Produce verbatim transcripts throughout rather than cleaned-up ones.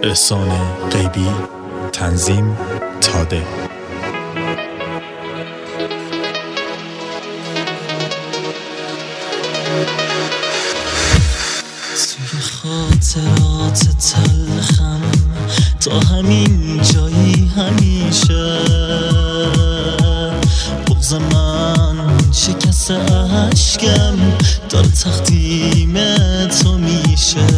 احسان غیبی، تنظیم تاده. توی خاطرات تلخم تا همین جایی همیشه بغض من شکست عشقم داره تقدیم تو میشه.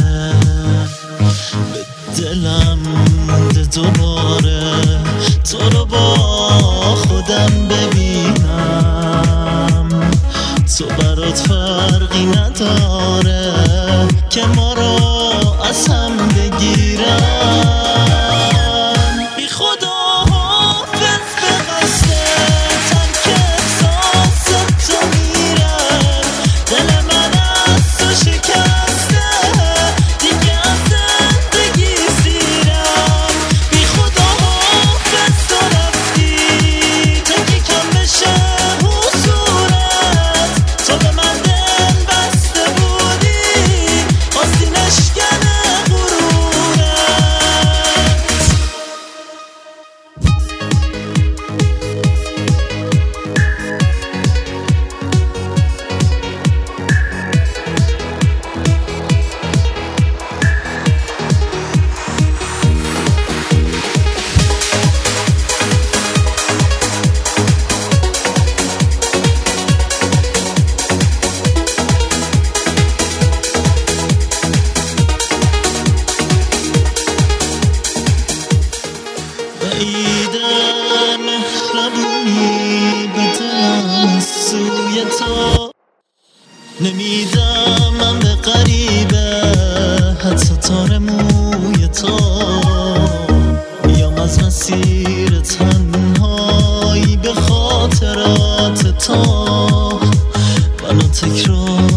به دلم مونده دوباره تو رو با خودم ببینم، تو برات فرقی نداره که ما رو از هم بگیرم. بی خدا حافظ به قصد ترک احساس تو میرم، دل من از تو شکسته دیگه از زندگی سیرم. بی خدا حافظ تو رفتی تا که کم بشه حضورت، تو به من دل بسته بودی خواستی نشکنه غرورت. بعیده مهربونی به دلم سوی تو نمیدم، من به غریبه حتی تار موی تو بیام از مسیر تنهایی به خاطرات تو منو تکرار